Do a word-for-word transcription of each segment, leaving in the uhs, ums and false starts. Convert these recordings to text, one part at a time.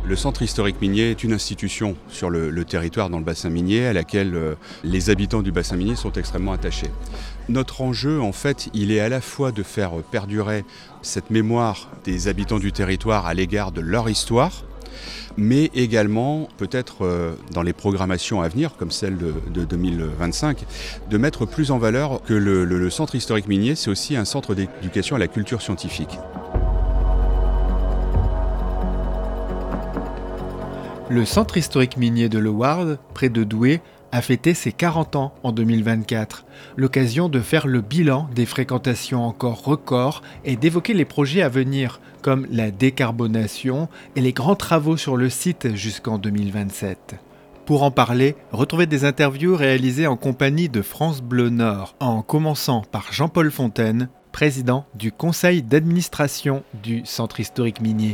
Le centre historique minier est une institution sur le, le territoire dans le bassin minier à laquelle euh, les habitants du bassin minier sont extrêmement attachés. Notre enjeu, en fait, il est à la fois de faire perdurer cette mémoire des habitants du territoire à l'égard de leur histoire, mais également, peut-être euh, dans les programmations à venir, comme celle de, de deux mille vingt-cinq, de mettre plus en valeur que le, le, le centre historique minier, c'est aussi un centre d'éducation à la culture scientifique. Le centre historique minier de Leward, près de Douai, a fêté ses quarante ans en deux mille vingt-quatre. L'occasion de faire le bilan des fréquentations encore records et d'évoquer les projets à venir, comme la décarbonation et les grands travaux sur le site jusqu'en deux mille vingt-sept. Pour en parler, retrouvez des interviews réalisées en compagnie de France Bleu Nord, en commençant par Jean-Paul Fontaine, président du conseil d'administration du centre historique minier.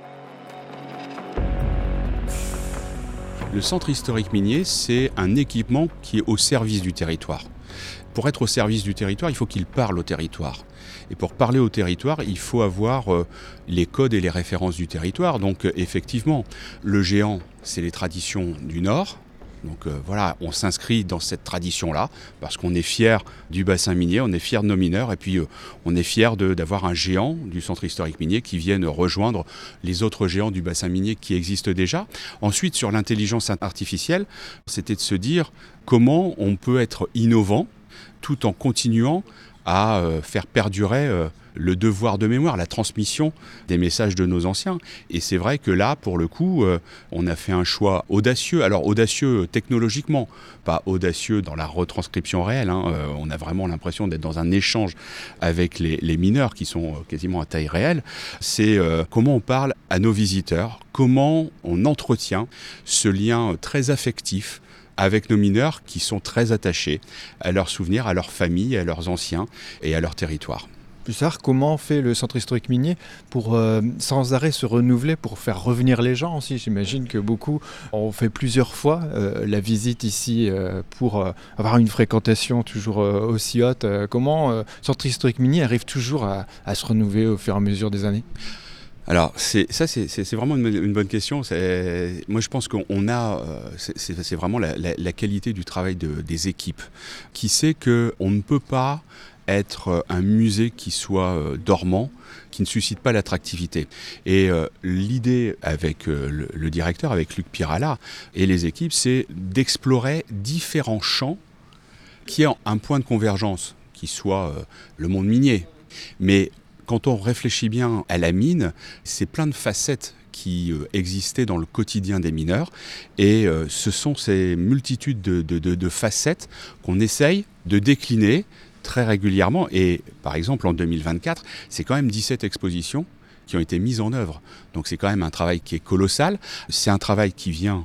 Le centre historique minier, c'est un équipement qui est au service du territoire. Pour être au service du territoire, il faut qu'il parle au territoire. Et pour parler au territoire, il faut avoir euh, les codes et les références du territoire. Donc euh, effectivement, le géant, c'est les traditions du Nord. Donc euh, voilà, on s'inscrit dans cette tradition-là parce qu'on est fier du bassin minier, on est fier de nos mineurs et puis euh, on est fier de, d'avoir un géant du centre historique minier qui vienne rejoindre les autres géants du bassin minier qui existent déjà. Ensuite, sur l'intelligence artificielle, c'était de se dire comment on peut être innovant tout en continuant à euh, faire perdurer euh, le devoir de mémoire, la transmission des messages de nos anciens. Et c'est vrai que là, pour le coup, euh, on a fait un choix audacieux. Alors audacieux technologiquement, pas audacieux dans la retranscription réelle. Hein. Euh, on a vraiment l'impression d'être dans un échange avec les, les mineurs qui sont quasiment à taille réelle. C'est euh, comment on parle à nos visiteurs, comment on entretient ce lien très affectif avec nos mineurs qui sont très attachés à leurs souvenirs, à leurs familles, à leurs anciens et à leur territoire. Plus tard, comment fait le centre historique minier pour euh, sans arrêt se renouveler, pour faire revenir les gens aussi? J'imagine que beaucoup ont fait plusieurs fois euh, la visite ici euh, pour euh, avoir une fréquentation toujours euh, aussi haute. Euh, comment euh, le centre historique minier arrive toujours à, à se renouveler au fur et à mesure des années? Alors, c'est, ça, c'est, c'est, c'est vraiment une, une bonne question. C'est, moi, je pense qu'on a, euh, c'est, c'est, c'est vraiment la, la, la qualité du travail de, des équipes qui sait qu'on ne peut pas être un musée qui soit euh, dormant, qui ne suscite pas l'attractivité. Et euh, l'idée avec euh, le, le directeur, avec Luc Pirala et les équipes, c'est d'explorer différents champs qui aient un point de convergence, qui soit euh, le monde minier. Mais quand on réfléchit bien à la mine, c'est plein de facettes qui euh, existaient dans le quotidien des mineurs. Et euh, ce sont ces multitudes de, de, de, de facettes qu'on essaye de décliner très régulièrement. Et par exemple, en deux mille vingt-quatre, c'est quand même dix-sept expositions qui ont été mises en œuvre. Donc c'est quand même un travail qui est colossal. C'est un travail qui vient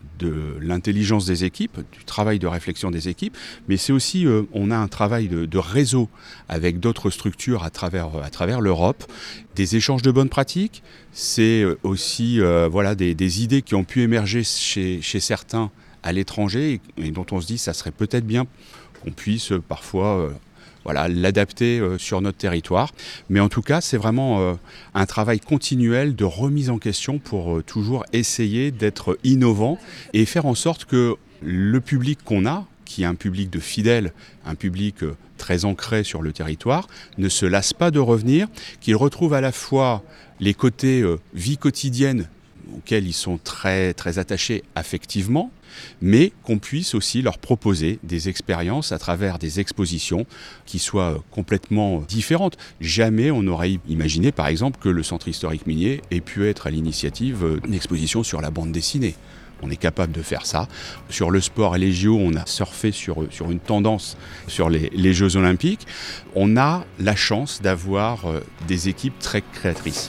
de l'intelligence des équipes, du travail de réflexion des équipes, mais c'est aussi, euh, on a un travail de, de réseau avec d'autres structures à travers, à travers l'Europe, des échanges de bonnes pratiques, c'est aussi euh, voilà, des, des idées qui ont pu émerger chez, chez certains à l'étranger et, et dont on se dit ça serait peut-être bien qu'on puisse euh, parfois euh, voilà, l'adapter euh, sur notre territoire. Mais en tout cas, c'est vraiment euh, un travail continuel de remise en question pour euh, toujours essayer d'être innovant et faire en sorte que le public qu'on a, qui est un public de fidèles, un public euh, très ancré sur le territoire, ne se lasse pas de revenir, qu'il retrouve à la fois les côtés euh, vie quotidienne auxquels ils sont très, très attachés affectivement, mais qu'on puisse aussi leur proposer des expériences à travers des expositions qui soient complètement différentes. Jamais on n'aurait imaginé, par exemple, que le centre historique minier ait pu être à l'initiative d'une exposition sur la bande dessinée. On est capable de faire ça. Sur le sport et les J O, on a surfé sur, sur une tendance sur les, les Jeux Olympiques. On a la chance d'avoir des équipes très créatrices.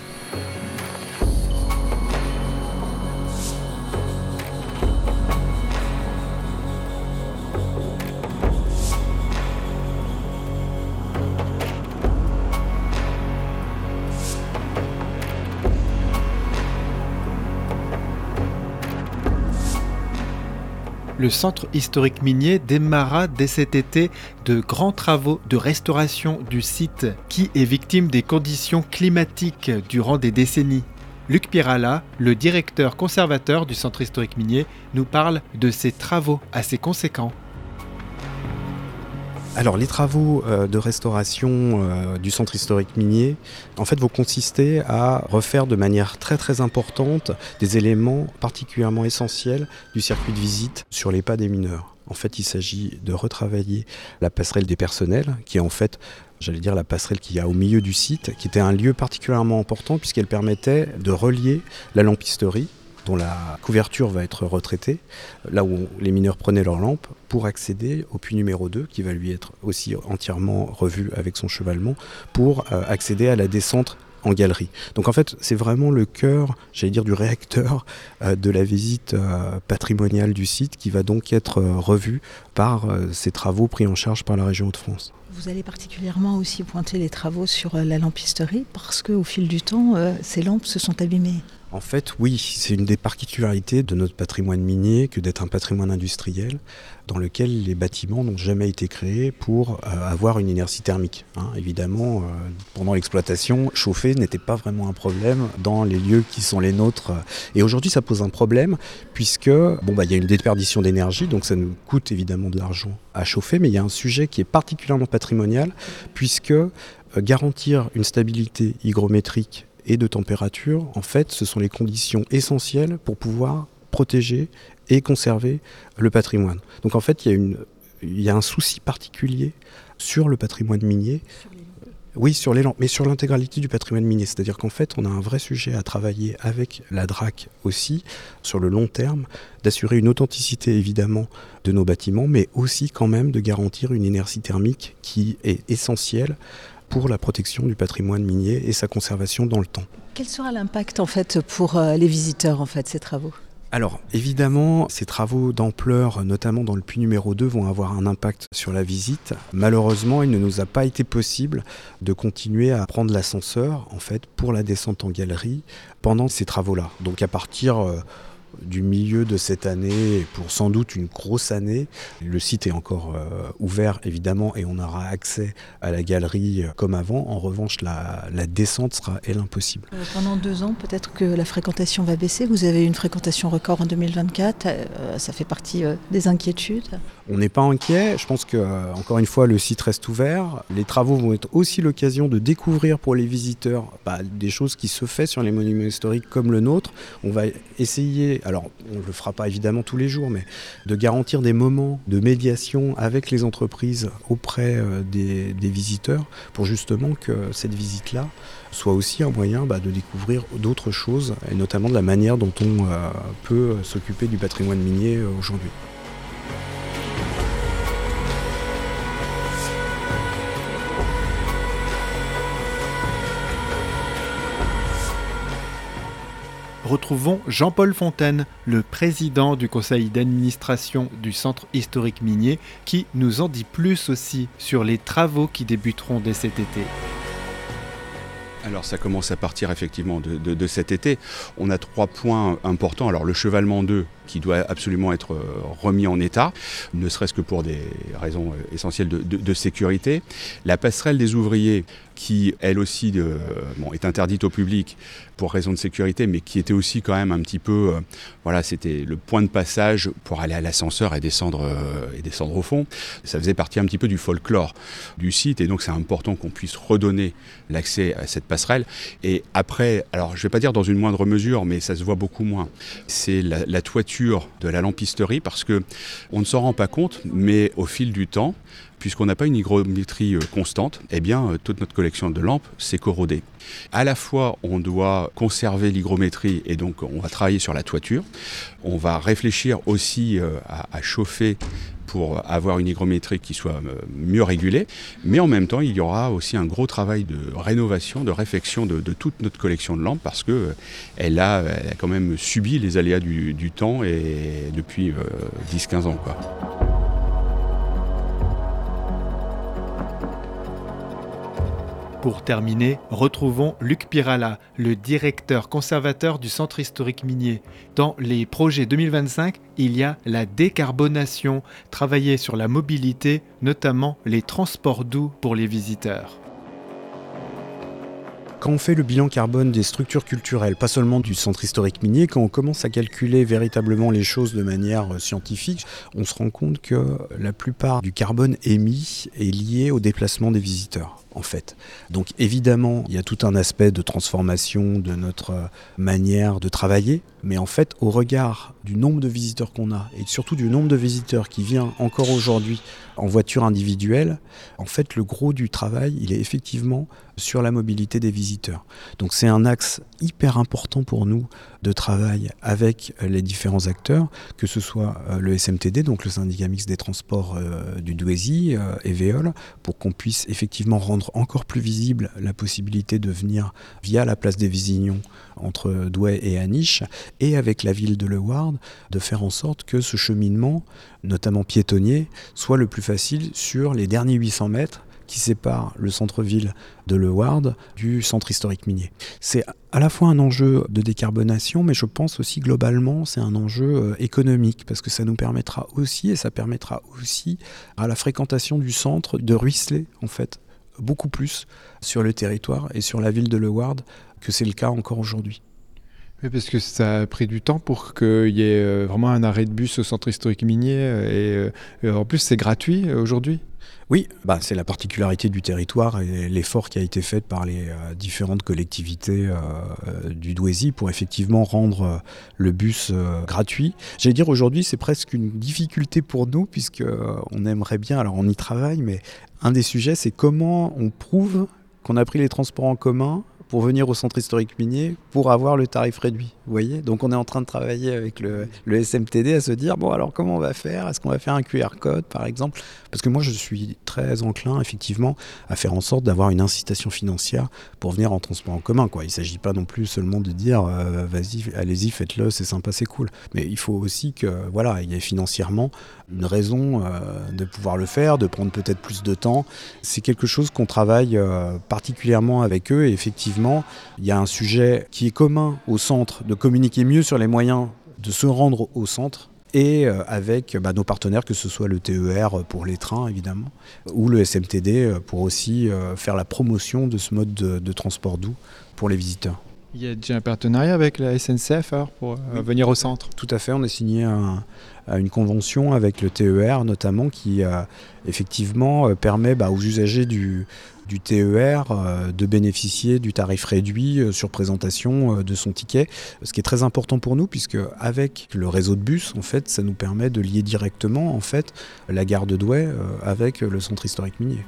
Le centre historique minier démarra dès cet été de grands travaux de restauration du site qui est victime des conditions climatiques durant des décennies. Luc Pirala, le directeur conservateur du centre historique minier, nous parle de ces travaux assez conséquents. Alors les travaux euh, de restauration euh, du centre historique minier en fait vont consister à refaire de manière très très importante des éléments particulièrement essentiels du circuit de visite sur les pas des mineurs. En fait il s'agit de retravailler la passerelle des personnels qui est en fait j'allais dire la passerelle qu'il y a au milieu du site, qui était un lieu particulièrement important puisqu'elle permettait de relier la lampisterie, dont la couverture va être retraitée, là où les mineurs prenaient leurs lampes, pour accéder au puits numéro deux, qui va lui être aussi entièrement revu avec son chevalement, pour euh, accéder à la descente en galerie. Donc en fait, c'est vraiment le cœur, j'allais dire, du réacteur euh, de la visite euh, patrimoniale du site, qui va donc être euh, revu par euh, ces travaux pris en charge par la région Hauts-de-France. Vous allez particulièrement aussi pointer les travaux sur la lampisterie parce qu'au fil du temps, euh, ces lampes se sont abîmées. En fait, oui, c'est une des particularités de notre patrimoine minier que d'être un patrimoine industriel dans lequel les bâtiments n'ont jamais été créés pour euh, avoir une inertie thermique. Hein. Évidemment, euh, pendant l'exploitation, chauffer n'était pas vraiment un problème dans les lieux qui sont les nôtres. Et aujourd'hui, ça pose un problème puisque bon, bah, y a une déperdition d'énergie, donc ça nous coûte évidemment de l'argent à chauffer, mais il y a un sujet qui est particulièrement patrimonial puisque euh, garantir une stabilité hygrométrique et de température, en fait, ce sont les conditions essentielles pour pouvoir protéger et conserver le patrimoine. Donc en fait, il y a, une, il y a un souci particulier sur le patrimoine minier. Sur les oui, sur les lampes, mais sur l'intégralité du patrimoine minier. C'est-à-dire qu'en fait, on a un vrai sujet à travailler avec la D R A C aussi, sur le long terme, d'assurer une authenticité évidemment de nos bâtiments, mais aussi quand même de garantir une inertie thermique qui est essentielle pour la protection du patrimoine minier et sa conservation dans le temps. Quel sera l'impact en fait pour euh, les visiteurs en fait ces travaux ? Alors évidemment, ces travaux d'ampleur, notamment dans le puits numéro deux, vont avoir un impact sur la visite. Malheureusement, il ne nous a pas été possible de continuer à prendre l'ascenseur en fait pour la descente en galerie pendant ces travaux-là. Donc à partir euh, du milieu de cette année, et pour sans doute une grosse année. Le site est encore euh, ouvert évidemment et on aura accès à la galerie euh, comme avant. En revanche, la, la descente sera elle impossible. Euh, pendant deux ans, peut-être que la fréquentation va baisser. Vous avez eu une fréquentation record en deux mille vingt-quatre. Euh, ça fait partie euh, des inquiétudes. On n'est pas inquiet. Je pense que euh, encore une fois, le site reste ouvert. Les travaux vont être aussi l'occasion de découvrir pour les visiteurs bah, des choses qui se font sur les monuments historiques comme le nôtre. On va essayer, alors on ne le fera pas évidemment tous les jours, mais de garantir des moments de médiation avec les entreprises auprès euh, des, des visiteurs pour justement que cette visite-là soit aussi un moyen bah, de découvrir d'autres choses et notamment de la manière dont on euh, peut s'occuper du patrimoine minier euh, aujourd'hui. Retrouvons Jean-Paul Fontaine, le président du conseil d'administration du centre historique minier, qui nous en dit plus aussi sur les travaux qui débuteront dès cet été. Alors ça commence à partir effectivement de, de, de cet été. On a trois points importants. Alors le chevalement deux qui doit absolument être remis en état, ne serait-ce que pour des raisons essentielles de, de, de sécurité. La passerelle des ouvriers qui, elle aussi, de, bon, est interdite au public pour raison de sécurité, mais qui était aussi quand même un petit peu, euh, voilà, c'était le point de passage pour aller à l'ascenseur et descendre, euh, et descendre au fond. Ça faisait partie un petit peu du folklore du site, et donc c'est important qu'on puisse redonner l'accès à cette passerelle. Et après, alors je ne vais pas dire dans une moindre mesure, mais ça se voit beaucoup moins, c'est la, la toiture de la lampisterie, parce qu'on ne s'en rend pas compte, mais au fil du temps, puisqu'on n'a pas une hygrométrie constante, eh bien, toute notre collection de lampes s'est corrodée. À la fois, on doit conserver l'hygrométrie et donc on va travailler sur la toiture. On va réfléchir aussi à, à chauffer pour avoir une hygrométrie qui soit mieux régulée. Mais en même temps, il y aura aussi un gros travail de rénovation, de réfection de, de toute notre collection de lampes parce qu'elle a, elle a quand même subi les aléas du, du temps et depuis euh, dix à quinze ans, quoi. Pour terminer, retrouvons Luc Pirala, le directeur conservateur du centre historique minier. Dans les projets deux mille vingt-cinq, il y a la décarbonation, travailler sur la mobilité, notamment les transports doux pour les visiteurs. Quand on fait le bilan carbone des structures culturelles, pas seulement du centre historique minier, quand on commence à calculer véritablement les choses de manière scientifique, on se rend compte que la plupart du carbone émis est lié au déplacement des visiteurs. En fait. Donc évidemment, il y a tout un aspect de transformation de notre manière de travailler, mais en fait, au regard du nombre de visiteurs qu'on a, et surtout du nombre de visiteurs qui viennent encore aujourd'hui en voiture individuelle, en fait, le gros du travail, il est effectivement sur la mobilité des visiteurs. Donc c'est un axe hyper important pour nous de travail avec les différents acteurs, que ce soit le S M T D, donc le syndicat mixte des transports euh, du Douaisis euh, et Véole, pour qu'on puisse effectivement rendre encore plus visible la possibilité de venir via la place des Visignons entre Douai et Aniche, et avec la ville de Leeuwarden, de faire en sorte que ce cheminement, notamment piétonnier, soit le plus facile sur les derniers huit cents mètres qui sépare le centre-ville de Leeuwarden du centre historique minier. C'est à la fois un enjeu de décarbonation, mais je pense aussi globalement c'est un enjeu économique, parce que ça nous permettra aussi, et ça permettra aussi à la fréquentation du centre de ruisseler en fait beaucoup plus sur le territoire et sur la ville de Leeuwarden que c'est le cas encore aujourd'hui. Oui, parce que ça a pris du temps pour qu'il y ait vraiment un arrêt de bus au centre historique minier, et en plus c'est gratuit aujourd'hui. Oui, bah, c'est la particularité du territoire et l'effort qui a été fait par les euh, différentes collectivités euh, du Douaisis pour effectivement rendre euh, le bus euh, gratuit. J'allais dire aujourd'hui c'est presque une difficulté pour nous puisque euh, on aimerait bien, alors on y travaille, mais un des sujets c'est comment on prouve qu'on a pris les transports en commun pour venir au centre historique minier pour avoir le tarif réduit. Vous voyez ? Donc on est en train de travailler avec le, le S M T D à se dire, bon alors comment on va faire ? Est-ce qu'on va faire un Q R code par exemple ? Parce que moi je suis très enclin effectivement à faire en sorte d'avoir une incitation financière pour venir en transport en commun, quoi. Il ne s'agit pas non plus seulement de dire, euh, vas-y, allez-y, faites-le, c'est sympa, c'est cool. Mais il faut aussi que voilà, il y ait financièrement une raison euh, de pouvoir le faire, de prendre peut-être plus de temps. C'est quelque chose qu'on travaille euh, particulièrement avec eux et effectivement, il y a un sujet qui est commun au centre, de communiquer mieux sur les moyens de se rendre au centre et euh, avec bah, nos partenaires, que ce soit le T E R pour les trains évidemment, ou le S M T D pour aussi euh, faire la promotion de ce mode de, de transport doux pour les visiteurs. Il y a déjà un partenariat avec la S N C F alors, pour euh, oui. venir au centre. Tout à fait, on a signé un, une convention avec le T E R notamment qui euh, effectivement euh, permet bah, aux usagers du, du T E R euh, de bénéficier du tarif réduit euh, sur présentation euh, de son ticket, ce qui est très important pour nous puisque avec le réseau de bus, en fait, ça nous permet de lier directement en fait, la gare de Douai euh, avec le centre historique minier.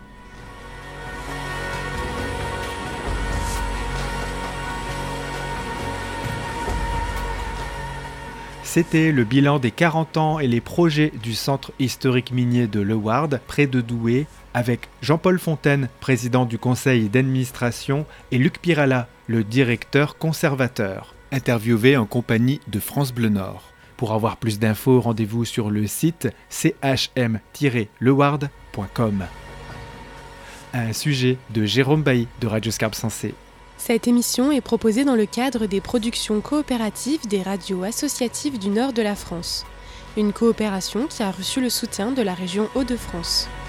C'était le bilan des quarante ans et les projets du centre historique minier de Leeuwarden, près de Douai, avec Jean-Paul Fontaine, président du conseil d'administration, et Luc Pirala, le directeur conservateur, interviewé en compagnie de France Bleu Nord. Pour avoir plus d'infos, rendez-vous sur le site c h m tiret leeuwarden point com. Un sujet de Jérôme Bailly de Radio Scarpe Sensée. Cette émission est proposée dans le cadre des productions coopératives des radios associatives du nord de la France. Une coopération qui a reçu le soutien de la région Hauts-de-France.